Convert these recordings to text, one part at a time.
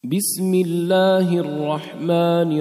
بسم الله الرحمن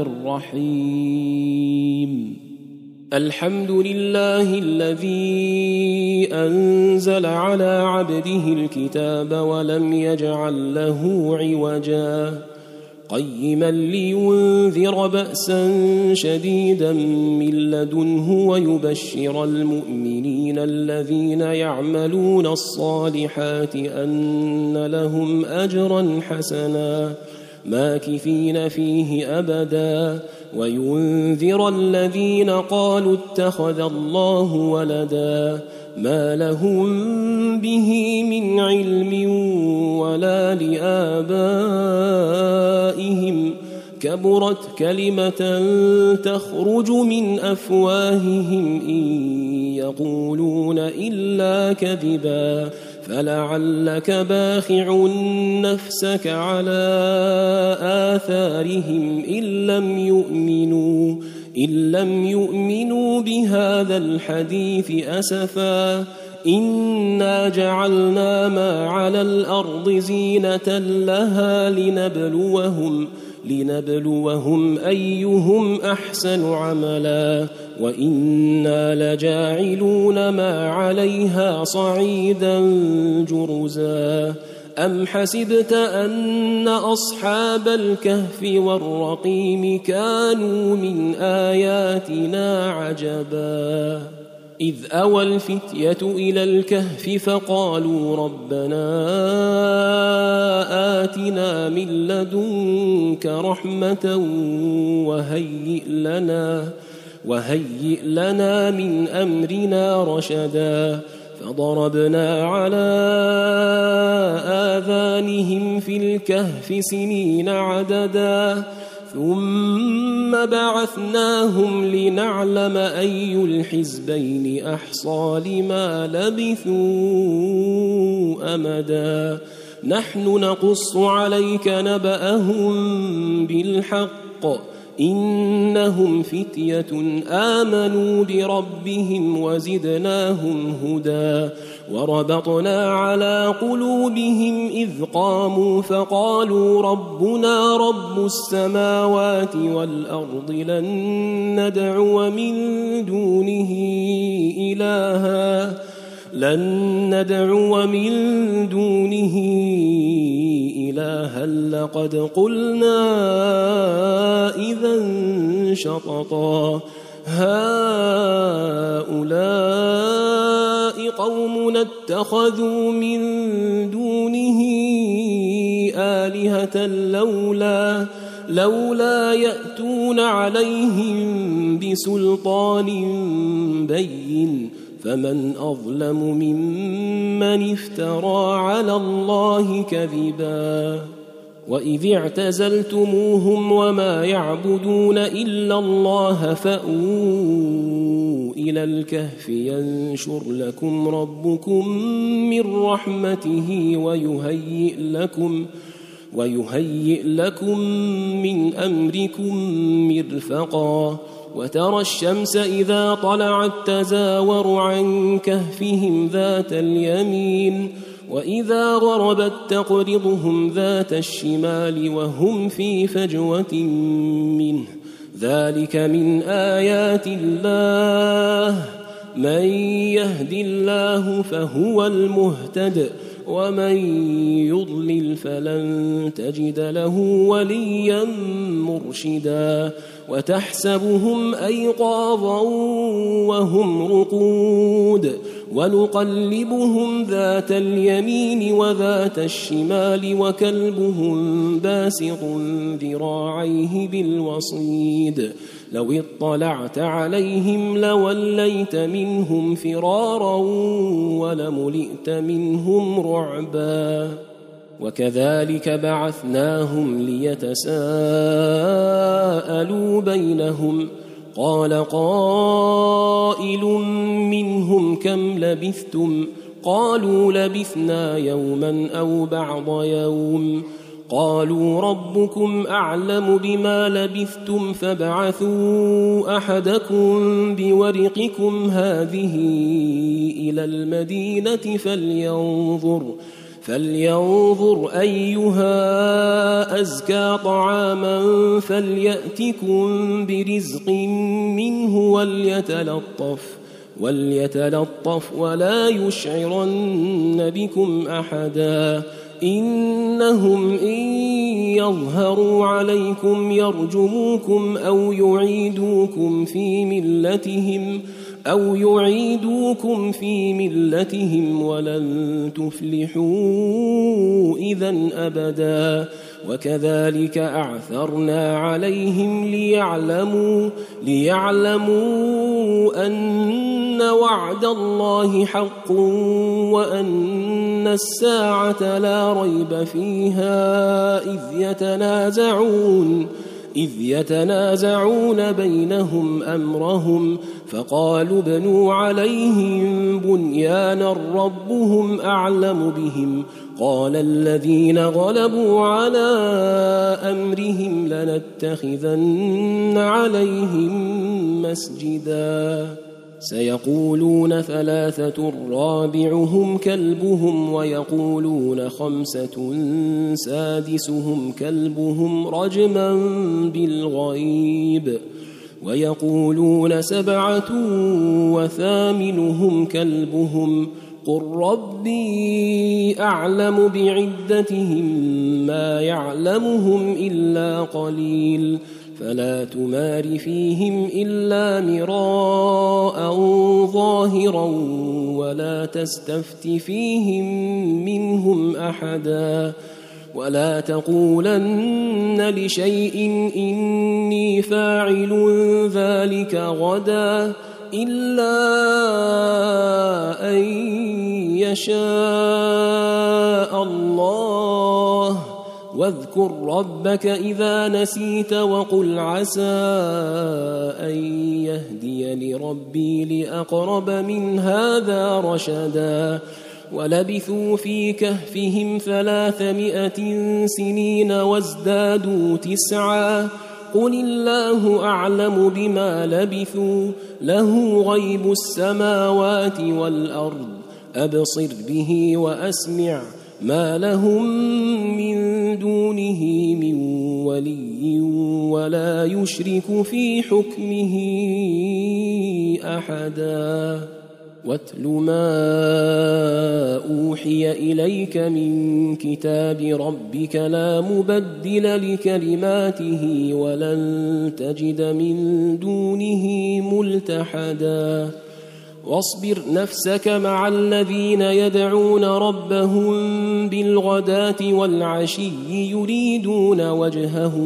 الرحيم. الحمد لله الذي أنزل على عبده الكتاب ولم يجعل له عوجا قيما لينذر بأسا شديدا من لدنه ويبشر المؤمنين الذين يعملون الصالحات أن لهم أجرا حسنا ماكثين فيه أبدا وينذر الذين قالوا اتخذ الله ولدا ما لهم به من علم ولا لآبائهم كبرت كلمة تخرج من أفواههم إن يقولون إلا كذبا فلعلك باخع نفسك على آثارهم إن لم يؤمنوا بهذا الحديث أسفا إنا جعلنا ما على الأرض زينة لها لنبلوهم أيهم أحسن عملا وإنا لجاعلون ما عليها صعيدا جرزا أم حسبت أن أصحاب الكهف والرقيم كانوا من آياتنا عجبا إذ أوى الفتية إلى الكهف فقالوا ربنا آتنا من لدنك رحمة وهيئ لنا من أمرنا رشدا فضربنا على آذانهم في الكهف سنين عددا ثم بعثناهم لنعلم أي الحزبين أحصى لما لبثوا أمدا نحن نقص عليك نبأهم بالحق إنهم فتية آمنوا بربهم وزدناهم هدى وربطنا على قلوبهم إذ قاموا فقالوا ربنا رب السماوات والأرض لن ندعو من دونه إلها لقد قلنا إذا شططا هؤلاء قومنا اتخذوا من دونه آلهة لولا يأتون عليهم بسلطان بين فمن أظلم ممن افترى على الله كذبا وإذ اعتزلتموهم وما يعبدون إلا الله فأووا إلى الكهف ينشر لكم ربكم من رحمته ويهيئ لكم من أمركم مرفقا وترى الشمس إذا طلعت تزاور عن كهفهم ذات اليمين وإذا غربت تقرضهم ذات الشمال وهم في فجوة منه ذلك من آيات الله من يهد الله فهو المهتد ومن يضلل فلن تجد له وليا مرشدا وتحسبهم أيقاظا وهم رقود ونقلبهم ذات اليمين وذات الشمال وكلبهم باسط ذراعيه بالوصيد لو اطلعت عليهم لوليت منهم فرارا ولملئت منهم رعبا وكذلك بعثناهم ليتساءلوا بينهم قال قائل منهم كم لبثتم قالوا لبثنا يوما أو بعض يوم قالوا ربكم أعلم بما لبثتم فابعثوا أحدكم بورقكم هذه إلى المدينة فلينظر أيها أزكى طعاما فليأتكم برزق منه وليتلطف ولا يشعرن بكم أحدا إنهم إن يظهروا عليكم يرجموكم أو يعيدوكم في ملتهم ولن تفلحوا إذن أبدا وكذلك أعثرنا عليهم ليعلموا أن وعد الله حق وأن الساعة لا ريب فيها إذ يتنازعون بينهم أمرهم فقالوا ابنوا عليهم بنيانا ربهم أعلم بهم قال الذين غلبوا على أمرهم لنتخذن عليهم مسجدا سيقولون 3 رابعهم كلبهم ويقولون 5 سادسهم كلبهم رجما بالغيب ويقولون 7 وثامنهم كلبهم قل ربي أعلم بعدتهم ما يعلمهم إلا قليل فلا تمار فيهم إلا مراء ظاهرا ولا تستفت فيهم منهم أحدا ولا تقولن لشيء إني فاعل ذلك غدا إلا أن يشاء الله واذكر ربك إذا نسيت وقل عسى أن يهديني ربي لأقرب من هذا رشدا ولبثوا في كهفهم 300 سنين وازدادوا 9 قل الله أعلم بما لبثوا له غيب السماوات والأرض أبصر به وأسمع ما لهم من دونه من ولي ولا يشرك في حكمه أحدا واتل ما أوحي إليك من كتاب ربك لا مبدل لكلماته ولن تجد من دونه ملتحدا واصبر نفسك مع الذين يدعون ربهم بالغداة والعشي يريدون وجهه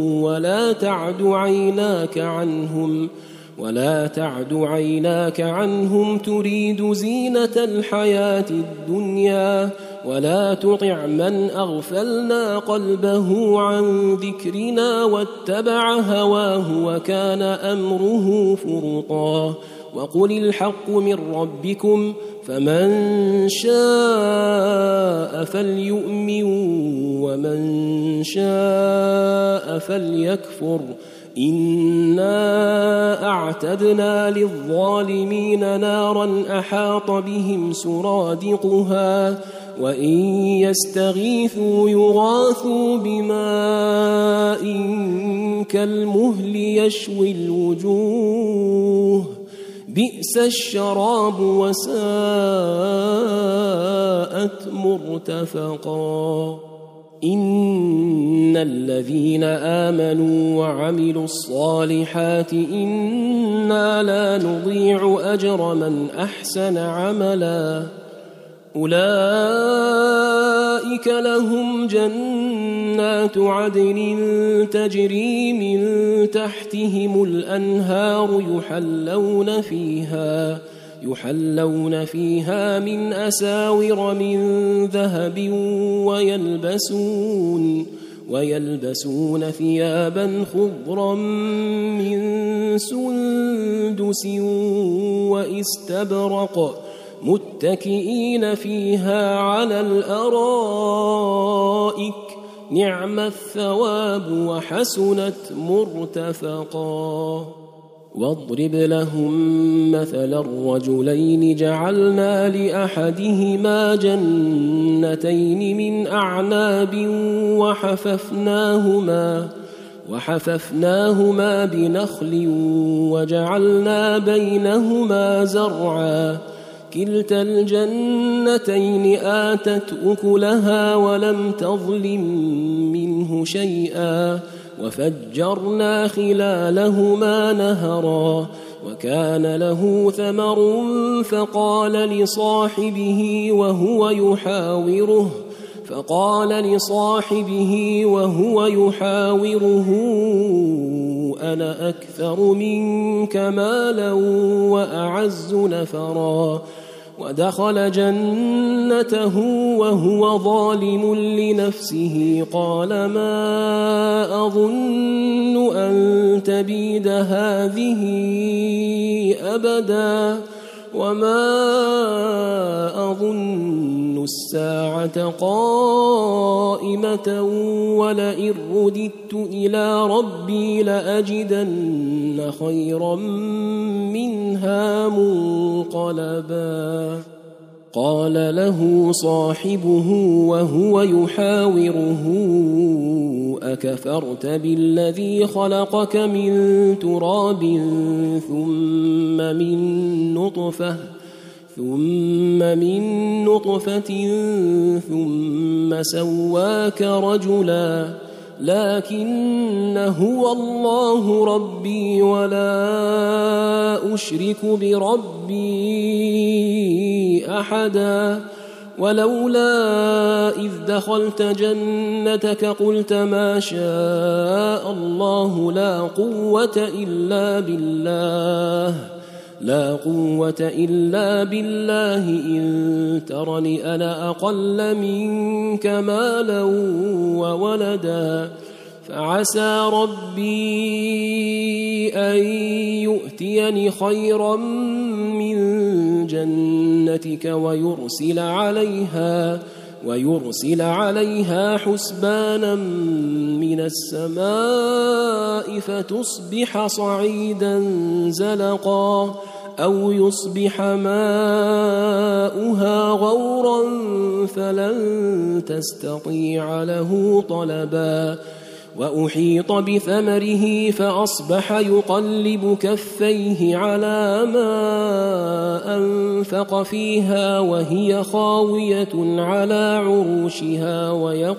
ولا تعد عيناك عنهم تريد زينة الحياة الدنيا ولا تطع من أغفلنا قلبه عن ذكرنا واتبع هواه وكان أمره فرطا وقل الحق من ربكم فمن شاء فليؤمن ومن شاء فليكفر إنا أعتدنا للظالمين نارا أحاط بهم سرادقها وإن يستغيثوا يغاثوا بماء كالمهل يشوي الوجوه بئس الشراب وساءت مرتفقا إن الذين آمنوا وعملوا الصالحات إنا لا نضيع أجر من أحسن عملا أولئك لهم جنات عدن تجري من تحتهم الأنهار يحلون فيها من أساور من ذهب ويلبسون ثيابا خضرا من سندس واستبرق متكئين فيها على الأرائك نعم الثواب وحسنت مرتفقا واضرب لهم مثل الرجلين جعلنا لأحدهما جنتين من أعناب وحففناهما بنخل وجعلنا بينهما زرعا كلتا الجنتين آتت أكلها ولم تظلم منه شيئا وفجرنا خلالهما نهرا وكان له ثمر فقال لصاحبه وهو يحاوره أنا أكثر منك مالا وأعز نفرا ودخل جنته وهو ظالم لنفسه قال ما أظن أن تبيد هذه أبدا وما أظن الساعة قائمة ولئن رددت إلى ربي لأجدن خيرا منها منقلبا قال له صاحبه وهو يحاوره أكفرت بالذي خلقك من تراب ثم من نطفة ثم سواك رجلا لكن هو الله ربي ولا أشرك بربي أحدا ولولا إذ دخلت جنتك قلت ما شاء الله لا قوة إلا بالله إن ترني أنا أقل منك مالا وولدا فعسى ربي أن يؤتيني خيرا من جنتك ويرسل عليها حسبانا من السماء فتصبح صعيدا زلقا أو يصبح ماؤها غورا فلن تستطيع له طلبا وأحيط بثمره فأصبح يقلب كفيه على ما أنفق فيها وهي خاوية على عروشها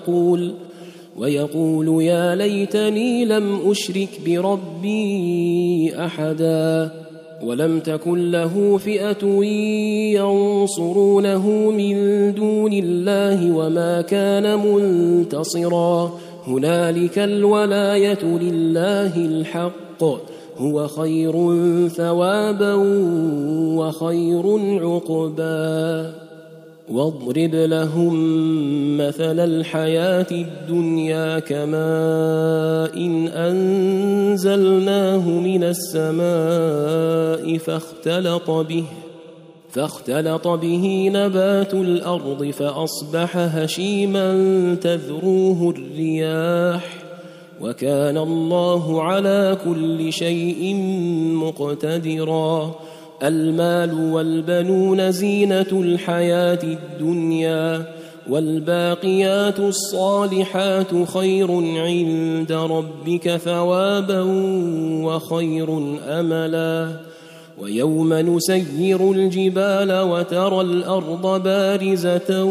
ويقول يا ليتني لم أشرك بربي أحدا ولم تكن له فئة ينصرونه من دون الله وما كان منتصرا هنالك الولاية لله الحق هو خير ثوابا وخير عقبا واضرب لهم مثل الحياة الدنيا كماء إن أنزلناه من السماء فاختلط به نبات الأرض فأصبح هشيما تذروه الرياح وكان الله على كل شيء مقتدرا المال والبنون زينة الحياة الدنيا والباقيات الصالحات خير عند ربك ثوابا وخير أملا ويوم نسير الجبال وترى الأرض بارزة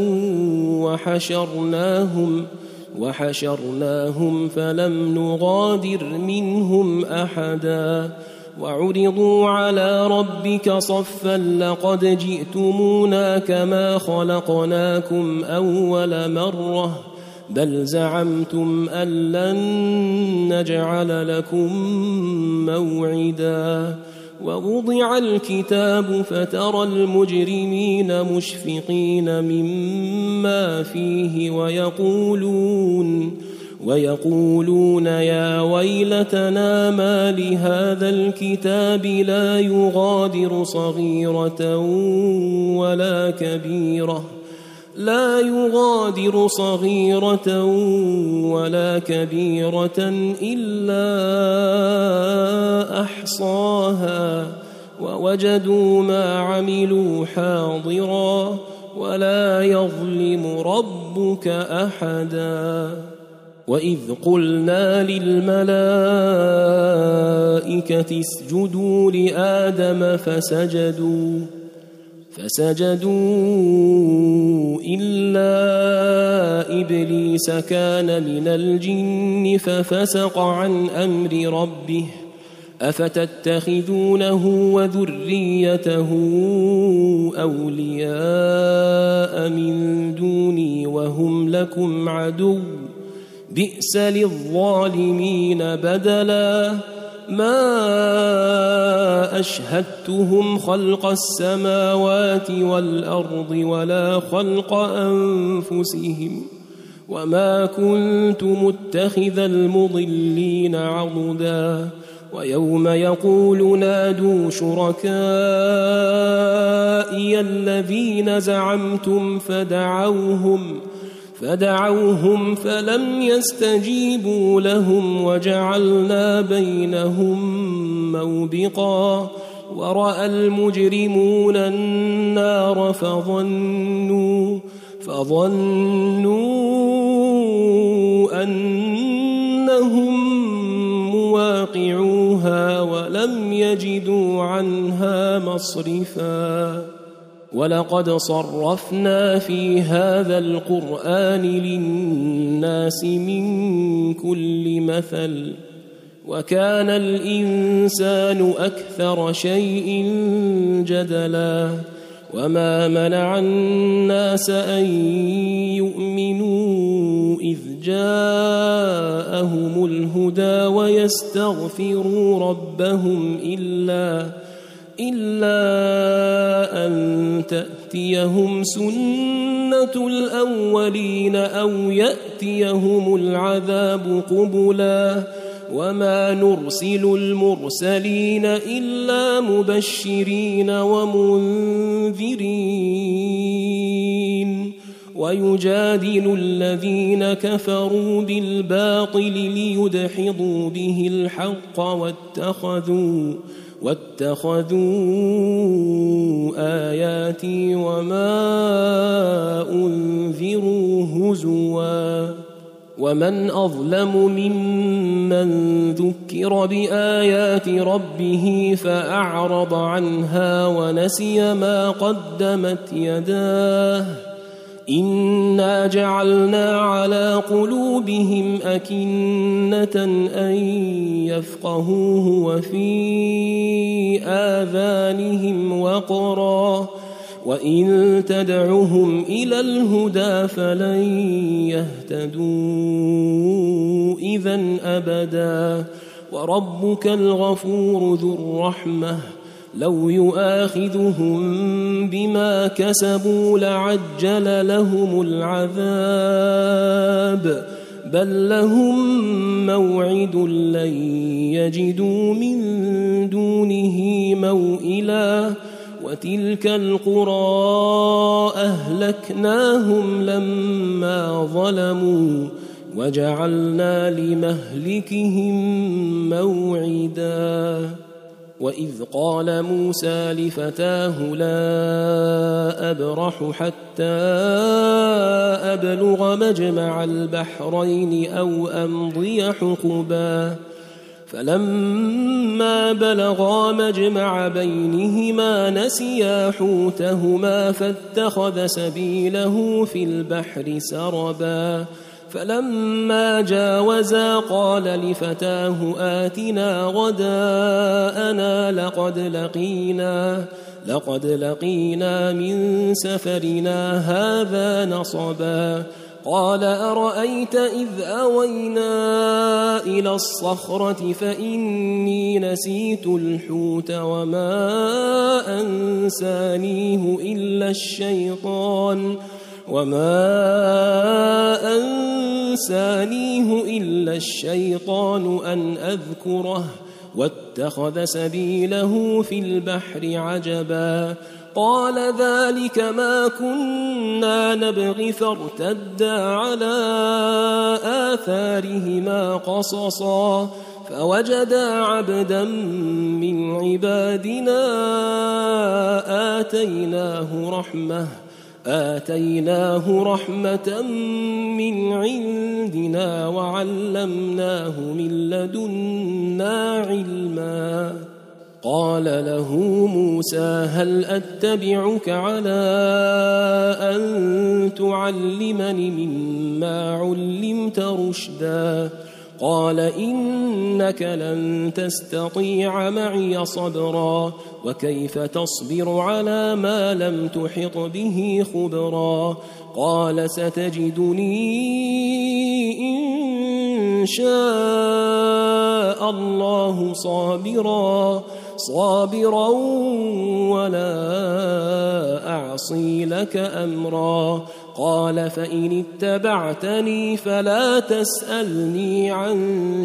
وحشرناهم فلم نغادر منهم أحدا وعرضوا على ربك صفا لقد جئتمونا كما خلقناكم أول مرة بل زعمتم أن لن نجعل لكم موعدا ووضع الكتاب فترى المجرمين مشفقين مما فيه ويقولون يا ويلتنا ما لهذا الكتاب لا يغادر صغيرة لا يغادر صغيرة ولا كبيرة إلا أحصاها ووجدوا ما عملوا حاضرا ولا يظلم ربك أحدا وإذ قلنا للملائكة اسجدوا لآدم فسجدوا إلا إبليس كان من الجن ففسق عن أمر ربه أفتتخذونه وذريته أولياء من دوني وهم لكم عدو بئس للظالمين بدلا ما أشهدتهم خلق السماوات والأرض ولا خلق أنفسهم وما كنت متخذ المضلين عضدا ويوم يقول نادوا شركائي الذين زعمتم فدعوهم فلم يستجيبوا لهم وجعلنا بينهم موبقا ورأى المجرمون النار فظنوا أنهم مواقعوها ولم يجدوا عنها مصرفا ولقد صرفنا في هذا القرآن للناس من كل مثل وكان الإنسان أكثر شيء جدلا وما منع الناس أن يؤمنوا إذ جاءهم الهدى ويستغفروا ربهم إلا أن تأتيهم سنة الأولين أو يأتيهم العذاب قبلا وما نرسل المرسلين إلا مبشرين ومنذرين ويجادل الذين كفروا بالباطل ليدحضوا به الحق واتخذوا آياتي وما أنذروا هزوا ومن أظلم ممن ذكر بآيات ربه فأعرض عنها ونسي ما قدمت يداه إنا جعلنا على قلوبهم أكنة أن يفقهوه وفي آذانهم وقرا وإن تدعهم إلى الهدى فلن يهتدوا إذا أبدا وربك الغفور ذو الرحمة لو يؤاخذهم بما كسبوا لعجل لهم العذاب بل لهم موعد لن يجدوا من دونه موئلا وتلك القرى أهلكناهم لما ظلموا وجعلنا لمهلكهم موعدا وإذ قال موسى لفتاه لا أبرح حتى أبلغ مجمع البحرين أو أمضي حقبا فلما بلغا مجمع بينهما نسيا حوتهما فاتخذ سبيله في البحر سربا فلما جاوزا قال لفتاه آتنا غداءنا لقد لقينا من سفرنا هذا نصبا قال أرأيت إذ أوينا إلى الصخرة فإني نسيت الحوت وما أنسانيه إلا الشيطان أن أذكره واتخذ سبيله في البحر عجبا قال ذلك ما كنا نبغي فارتدا على آثارهما قصصا فوجدا عبدا من عبادنا آتيناه رحمة من عندنا وعلمناه من لدنا علما قال له موسى هل أتبعك على أن تعلمني مما علمت رشدا قال إنك لن تستطيع معي صبرا وكيف تصبر على ما لم تحط به خبرا قال ستجدني إن شاء الله صابرا ولا أعصي لك أمرا قال فإن اتبعتني فلا تسألني عن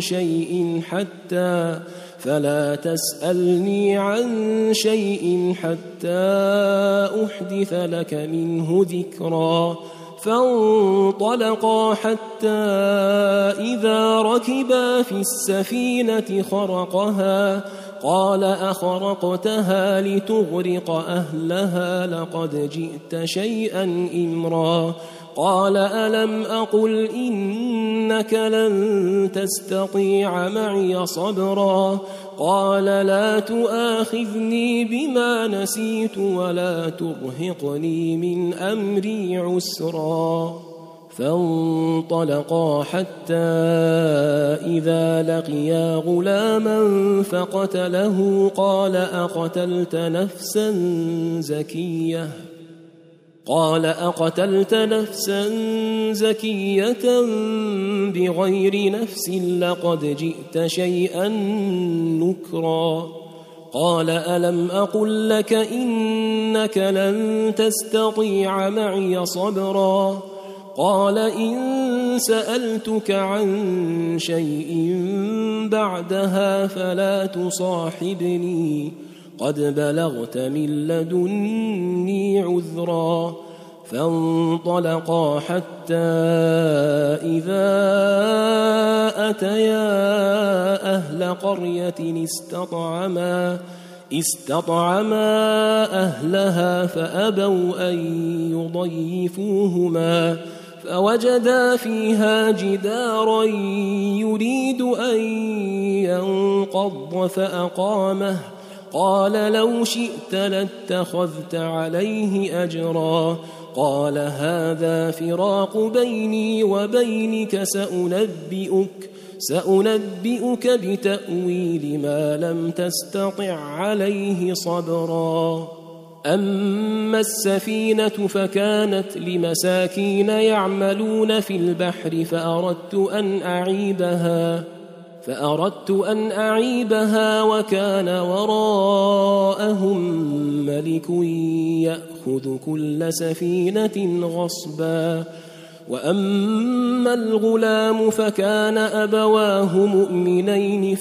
شيء حتى أحدث لك منه ذكرا فانطلقا حتى إذا ركبا في السفينة خرقها قال أخرقتها لتغرق أهلها لقد جئت شيئا إمرا قال ألم أقل إنك لن تستطيع معي صبرا قال لا تؤاخذني بما نسيت ولا ترهقني من أمري عسرا فانطلقا حتى إذا لقيا غلاما فقتله قال أقتلت نفسا زكية بغير نفس لقد جئت شيئا نكرا قال ألم أقل لك إنك لن تستطيع معي صبرا قال إن سألتك عن شيء بعدها فلا تصاحبني قد بلغت من لدني عذرا فانطلقا حتى إذا أتيا أهل قرية استطعما أهلها فأبوا أن يضيفوهما فوجدا فيها جدارا يريد أن ينقض فأقامه قال لو شئت لاتخذت عليه أجرا قال هذا فراق بيني وبينك سأنبئك بتأويل ما لم تستطع عليه صبرا أما السفينة فكانت لمساكين يعملون في البحر فأردت أن أعيبها وكان وراءهم ملك يأخذ كل سفينة غصبا وأما الغلام فكان أبواه مؤمنين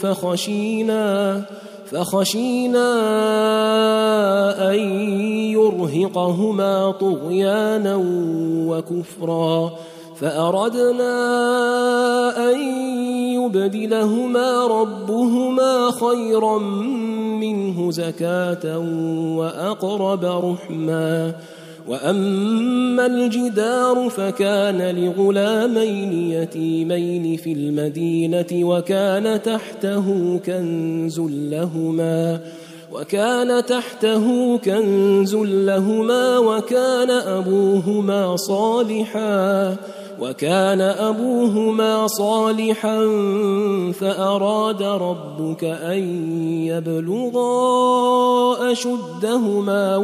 فخشينا أن يرهقهما طغيانا وكفرا فأردنا أن يبدلهما ربهما خيرا منه زكاة وأقرب رحما وأما الجدار فكان لغلامين يتيمين في المدينة وكان تحته كنز لهما وكان أبوهما صالحا فأراد ربك أن يبلغا أشدهما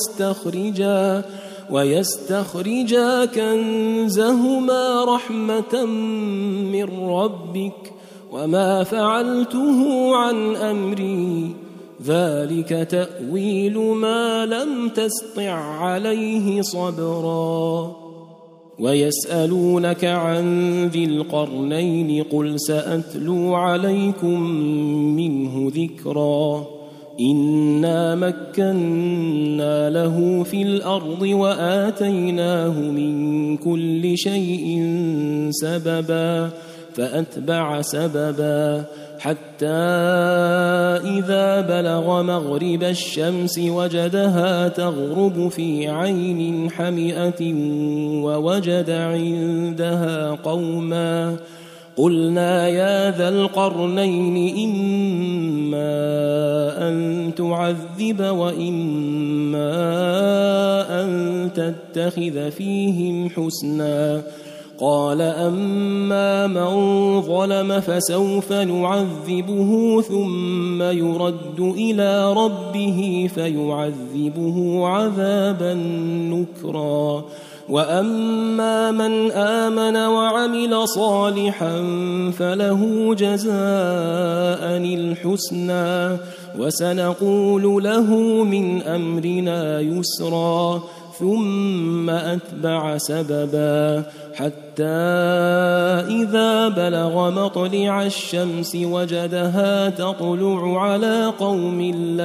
ويستخرجا كنزهما رحمة من ربك وما فعلته عن أمري ذلك تأويل ما لم تسطع عليه صبرا ويسألونك عن ذي القرنين قل سأتلو عليكم منه ذكرا إنا مكنا له في الأرض وآتيناه من كل شيء سببا فأتبع سببا حتى إذا بلغ مغرب الشمس وجدها تغرب في عين حمئة ووجد عندها قوما قلنا يا ذا القرنين إما أن تعذب وإما أن تتخذ فيهم حسنا قال أما من ظلم فسوف نعذبه ثم يرد إلى ربه فيعذبه عذابا نكرا وأما من آمن وعمل صالحا فله جزاء الحسنى وسنقول له من أمرنا يسرا ثم أتبع سببا حتى إذا بلغ مطلع الشمس وجدها تطلع على قوم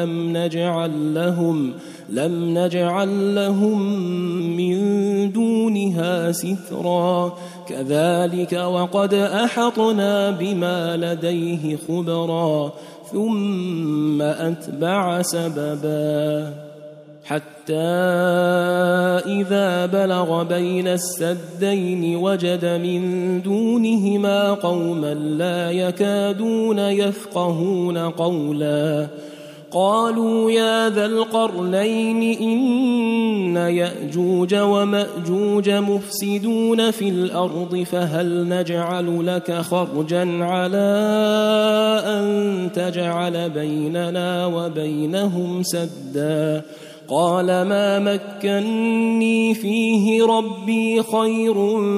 لم نجعل لهم من دونها سترا كذلك وقد أحطنا بما لديه خبرا ثم أتبع سببا حتى إذا بلغ بين السدين وجد من دونهما قوما لا يكادون يفقهون قولا قالوا يا ذا القرنين إن يأجوج ومأجوج مفسدون في الأرض فهل نجعل لك خرجا على أن تجعل بيننا وبينهم سدا قال ما مكني فيه ربي خير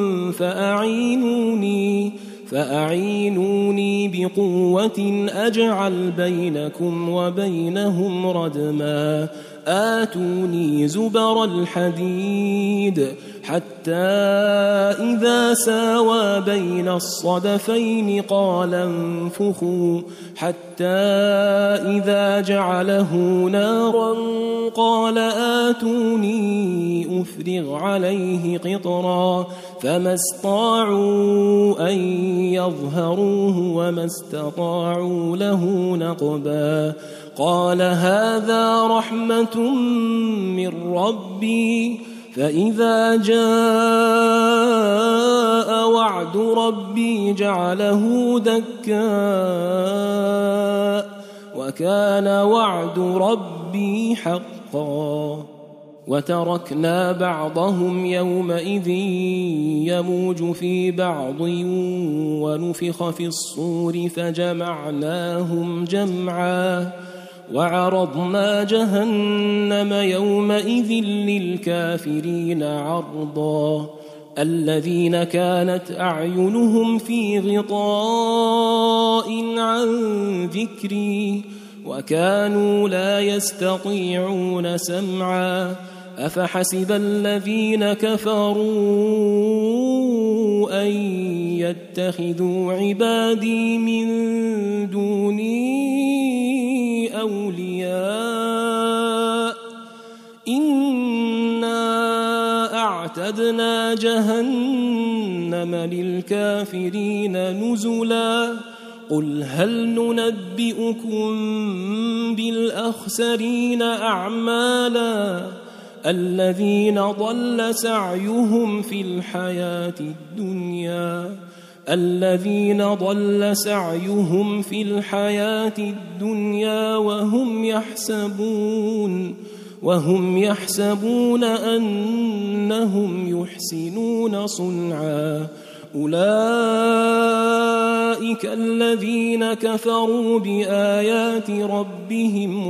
فأعينوني بقوة أجعل بينكم وبينهم ردما آتوني زبر الحديد حتى إذا ساوى بين الصدفين قال انفخوا حتى إذا جعله نارا قال آتوني أفرغ عليه قطرا فما استطاعوا أن يظهروه وما استطاعوا له نقبا قال هذا رحمة من ربي فإذا جاء وعد ربي جعله دكاء وكان وعد ربي حقا وتركنا بعضهم يومئذ يموج في بعض ونفخ في الصور فجمعناهم جمعا وعرضنا جهنم يومئذ للكافرين عرضا الذين كانت أعينهم في غطاء عن ذكري وكانوا لا يستطيعون سمعا أفحسب الذين كفروا أن يتخذوا عبادي من دوني أولياء إنا أعتدنا جهنم للكافرين نزلا قل هل ننبئكم بالأخسرين أعمالا الذين ضل سعيهم في الحياة الدنيا وهم يحسبون أنهم يحسنون صنعا أولئك الذين كفروا بآيات ربهم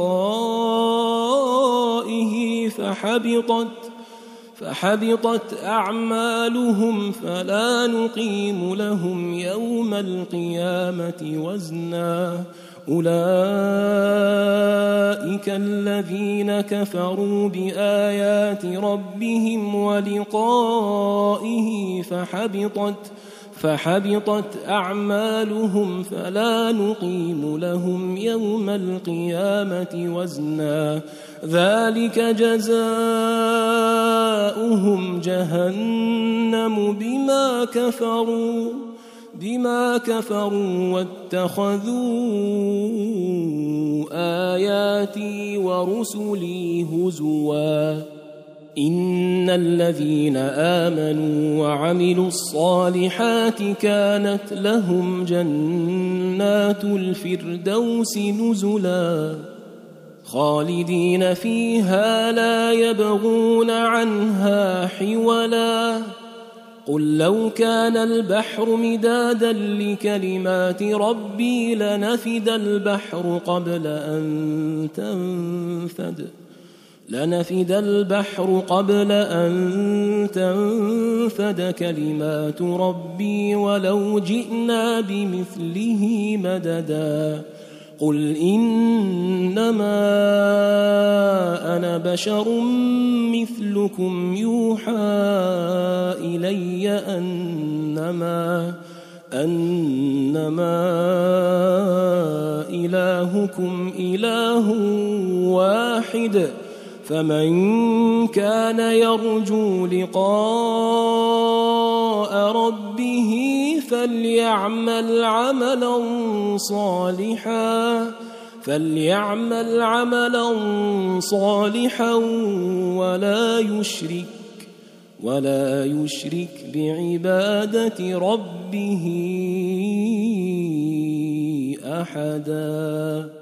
ولقائه فحبطت أعمالهم فلا نقيم لهم يوم القيامة وزنا أولئك الذين كفروا بآيات ربهم ولقائه فحبطت أعمالهم فلا نقيم لهم يوم القيامة وزنا ذلك جزاؤهم جهنم بما كفروا واتخذوا آياتي ورسلي هزوا إن الذين آمنوا وعملوا الصالحات كانت لهم جنات الفردوس نزلا خالدين فيها لا يبغون عنها حولا قل لو كان البحر مدادا لكلمات ربي لنفد البحر قبل أن تنفد كلمات ربي ولو جئنا بمثله مددا قل إنما أنا بشر مثلكم يوحى إلي أنما إلهكم إله واحد فمن كان يرجو لقاء ربه فليعمل عملا صالحا ولا يشرك بعبادة ربه أحدا.